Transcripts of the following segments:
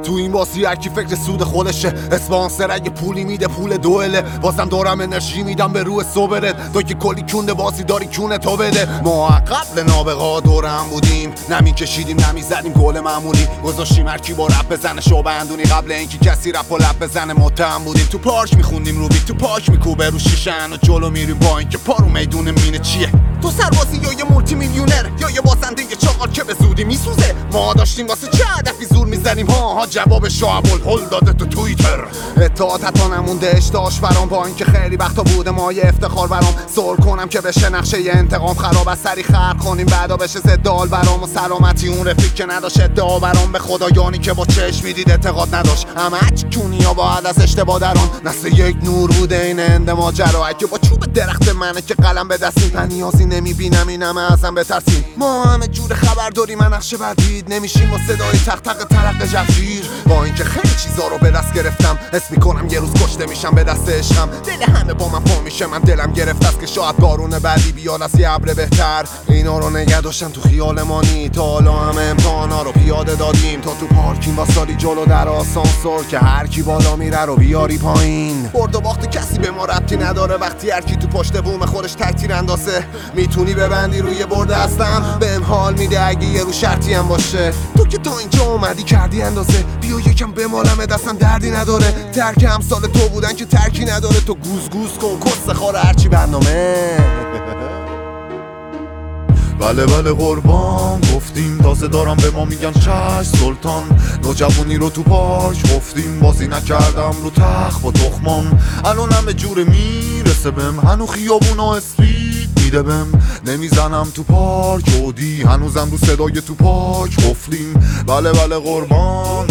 تو این بازی هر کی فکر سود خودشه، اسپانسر اگه پولی میده پول دوئله، بازم دارم انرژی میدم به روح صبرت. تو که کلی کونده بازی داری کونه تو بده. ما قبل نابغا دورم بودیم، نمیکشیدیم نمیزدیم گل معمولی، گذاشتیم هر کی با رپ بزنه شو بندونی. قبل اینکه کسی رپ و لب بزنه متهم بودیم. تو پارک میخوندیم رو بیت، تو پارک میکوبه رو شیشن و جلو میریم با اینکه پارو میدون مینه چیه. تو سربازی یا یه مولتی میلیونر یا یه بازنده یه چاقال که به زودی میسوزه. ما داشتیم واسه چه هدفی زور میزنیم ها جواب شعب الهل داده تو توییتر. اطاعت حتی نمونده اشتاش برام، با اینکه خیلی وقتا بوده ما یه افتخار برام. سر کنم که بشه نقشه یه انتقام خراب، از سری خرق کنیم بعدا بشه زدال برام. و سلامتی اون رفیق که نداشت ادعا برام، به خدایانی که با چشم میدید اعتقاد نداشت. همه کونیا باید از اشتباه دران، نسل یک نور بوده این اند ماجرا. اگه با چوب درخت منه که قلم به دستیم، من نیازی نمیبینم این همه ازم بترسیم. ما همه جور خبر داریم من نقشه بدید نمیشیم با صدای تق تق ترق جفشیر. با اینکه خیلی چیزا رو به دست گرفتم، حس میکنم یه روز کشته میشم به دست عشقم. دل همه با من پر میشه، من دلم گرفت است که شاید بارون بعدی بیاد از یه ابر بهتر. اینا رو نگه داشتم تو خیال مانی، تا حالا همه امتحانا رو پیاده دادیم. تا تو پارکینگ واسادی جلو در آسانسور که هر کی بالا میره رو بیاری پایین. برد و باخت کسی به ما ربطی نداره، وقتی هر کی تو پشت بوم خودش تکتیر اندازه. میتونی ببندی روی برد هستم، بهم حال میده اگه یه رو شرطی هم باشه. تو که تا اینجا اومدی کردی اندازه، بیا یکم بمالم دستم دردی نداره. ترک همسال تو بودن که ترکی نداره، تو گوز گوز کن کس خاره هرچی برنامه. بله بله قربان گفتیم، تازه دارم به ما میگن چشم سلطان. نوجوانی رو تو پارک گفتیم، بازی نکردم رو تخت با تخمان. الان همه جوره میرسه بهم، هنو خیابون و اسپید میده بهم. نمیزنم تو پارک اودی، هنوزم رو صدای تو پارک قفلیم. بله بله قربان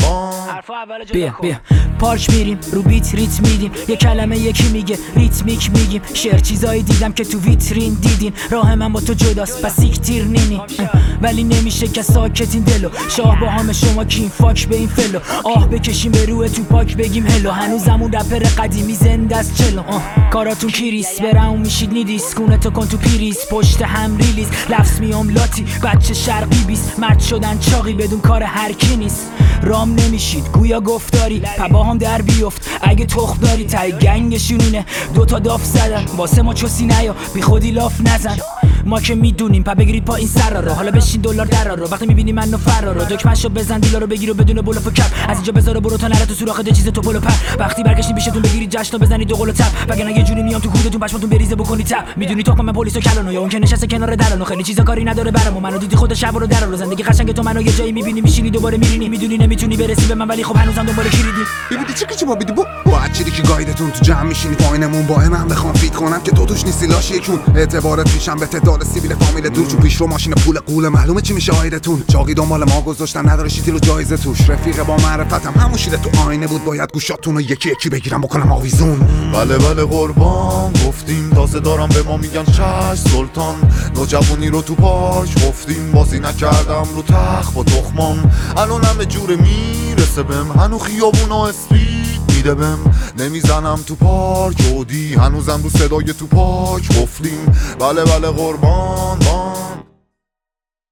بیا پارک میریم رو بیت ریت میدیم، یه کلمه یکی میگه ریتمیک میگیم. شعر چیزایی دیدم که تو ویترین دیدین، راه من با تو جداست پس تیر نینی. ولی نمیشه که ساکتین دلو، شاه با همه شما کین فاک به این فلو. آه بکشیم به روح تو پاک بگیم هلو، هنوزمون رپر قدیمی زنده از چلو. کاراتون کیریس برام میشید نیدیس، کونتو کن تو پیریس پشت هم ریلیز. لفظ میام لاتی بچه شرقی بیست، مرد شدن چاقی بدون کار هر کی نیست. رام نمیشید گویا گفتاری، پبا هم در بیفت اگه تخم داری. تای گنگشونینه دوتا داف زدن، واسه ما چوسی نیا بی خودی لاف نزن. ما که میدونیم پا بگیرید پا این سر رو، حالا بشین دلار در رو. وقتی میبینی منو فرار رو، دکمه‌شو بزن دیلا رو بگیر و بدون بلوف و کپ. از اینجا بذار برو تا نره تو سوراخ ده چیز تو پلو پر. وقتی برگشتین پیشتون بگیرید جشن و بزنید دو قل و تپ، وگرنه یه جوری میام تو کودتون پشماتون بریزه بکنید تپ. میدونی تو من پلیسو کلانو، یا اون که نشسته کنار درانو خیلی چیزا کاری نداره برامو. منو دیدی خود شب رو در رو، زندگی قشنگ تو منو یه جایی میبینی میشینی دوباره میرینی. میدونی نمیتونی برسی به من ولی خب هنوزم دنبال کلیدی. ببینی چی ما بیدی با چیزی که گایدتون تو جمع میشینی پایینمون با من بخوام فیت کنم که تو توش نیستی لاش یکون. اعتبارت پیشم به تعداد سیبیل فامیل دور، چون پیش رو ماشین پول قوله معلومه چی میشه آیدتون. چاقی دنبال ما گذاشتن نداره شیتی رو جایزه توش. رفیق با معرفتم همون شیده تو آینه بود، باید گوشاتون رو یکی یکی بگیرم بکنم آویزون. بله بله قربان گفتیم، تازه دارم به ما میگن چشم سلطان. نوجوانی رو تو پارک گفتیم، بازی نکردم رو تخت با تخمان. الان همه جوره میرسه بهم، هنو خیابون و اسپید میده بهم. نمیزنم تو پارک اودی، هنوزم رو صدای تو پارک قفلیم. بله بله قربان